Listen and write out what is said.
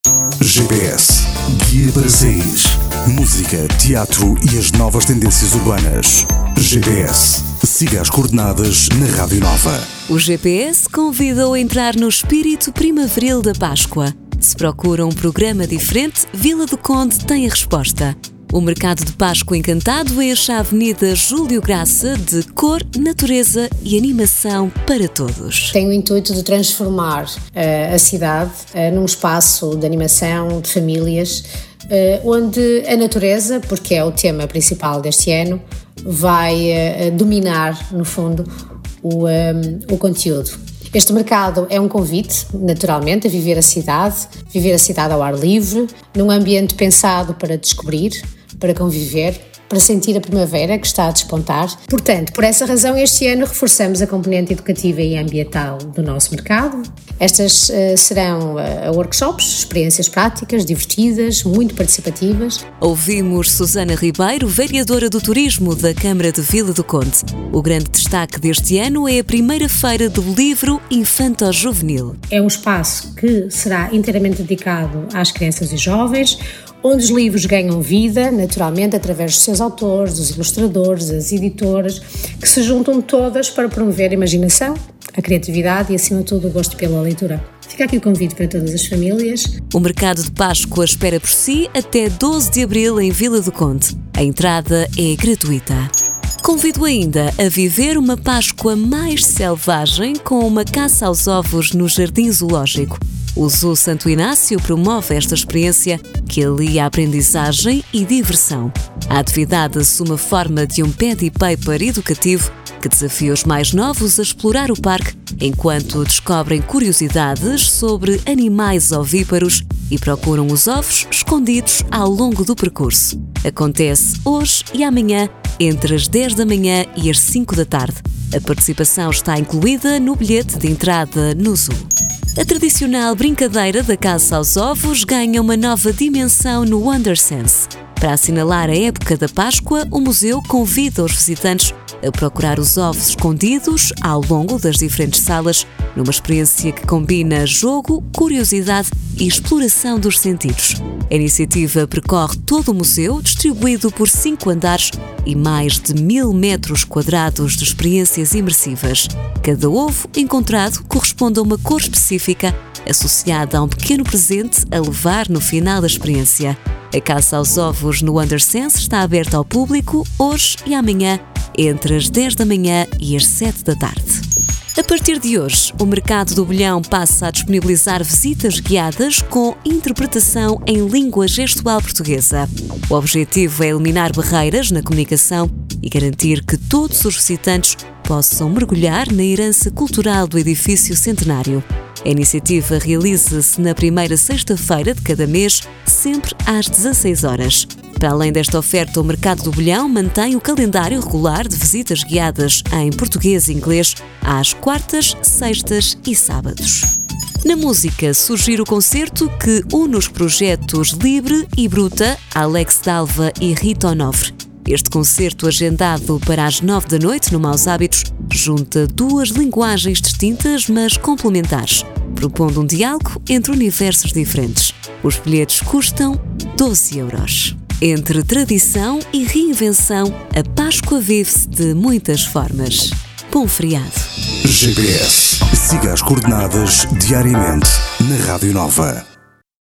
GPS, guia para saís. Música, teatro e as novas tendências urbanas. GPS, siga as coordenadas na Rádio Nova. O GPS convida-o a entrar no espírito primaveril da Páscoa. Se procura um programa diferente, Vila do Conde tem a resposta. O Mercado de Páscoa Encantado enche a Avenida Júlio Graça de cor, natureza e animação para todos. Tem o intuito de transformar a cidade num espaço de animação, de famílias, onde a natureza, porque é o tema principal deste ano, vai dominar, no fundo, o conteúdo. Este mercado é um convite, naturalmente, a viver a cidade ao ar livre, num ambiente pensado para descobrir, para conviver, para sentir a primavera que está a despontar. Portanto, por essa razão, este ano reforçamos a componente educativa e ambiental do nosso mercado. Estas serão workshops, experiências práticas, divertidas, muito participativas. Ouvimos Susana Ribeiro, vereadora do Turismo da Câmara de Vila do Conde. O grande destaque deste ano é a primeira feira do livro infanto-juvenil. É um espaço que será inteiramente dedicado às crianças e jovens, onde os livros ganham vida, naturalmente, através dos seus autores, dos ilustradores, das editoras, que se juntam todas para promover a imaginação, a criatividade e, acima de tudo, o gosto pela leitura. Fica aqui o convite para todas as famílias. O Mercado de Páscoa espera por si até 12 de abril em Vila do Conde. A entrada é gratuita. Convido ainda a viver uma Páscoa mais selvagem com uma caça aos ovos no Jardim Zoológico. O Zoo Santo Inácio promove esta experiência que alia a aprendizagem e diversão. A atividade assume a forma de um paddy paper educativo que desafia os mais novos a explorar o parque enquanto descobrem curiosidades sobre animais ovíparos e procuram os ovos escondidos ao longo do percurso. Acontece hoje e amanhã, entre as 10 da manhã e as 5 da tarde. A participação está incluída no bilhete de entrada no zoo. A tradicional brincadeira da caça aos ovos ganha uma nova dimensão no Wondersense. Para assinalar a época da Páscoa, o museu convida os visitantes a procurar os ovos escondidos ao longo das diferentes salas, numa experiência que combina jogo, curiosidade e exploração dos sentidos. A iniciativa percorre todo o museu, distribuído por 5 andares e mais de 1000 metros quadrados de experiências imersivas. Cada ovo encontrado corresponde a uma cor específica, associada a um pequeno presente a levar no final da experiência. A caça aos ovos no Wondersense está aberta ao público hoje e amanhã, entre as 10 da manhã e as 7 da tarde. A partir de hoje, o Mercado do Bolhão passa a disponibilizar visitas guiadas com interpretação em língua gestual portuguesa. O objetivo é eliminar barreiras na comunicação e garantir que todos os visitantes possam mergulhar na herança cultural do edifício centenário. A iniciativa realiza-se na primeira sexta-feira de cada mês, sempre às 16 horas. Para além desta oferta, o Mercado do Bolhão mantém o calendário regular de visitas guiadas em português e inglês às quartas, sextas e sábados. Na música, surgir o concerto que une os projetos Libre e Bruta, Alex Dalva e Rita Onofre. Este concerto, agendado para as 9 da noite no Maus Hábitos, junta duas linguagens distintas, mas complementares, propondo um diálogo entre universos diferentes. Os bilhetes custam 12 euros. Entre tradição e reinvenção, a Páscoa vive-se de muitas formas. Bom feriado. GPS. Siga as coordenadas diariamente na Rádio Nova.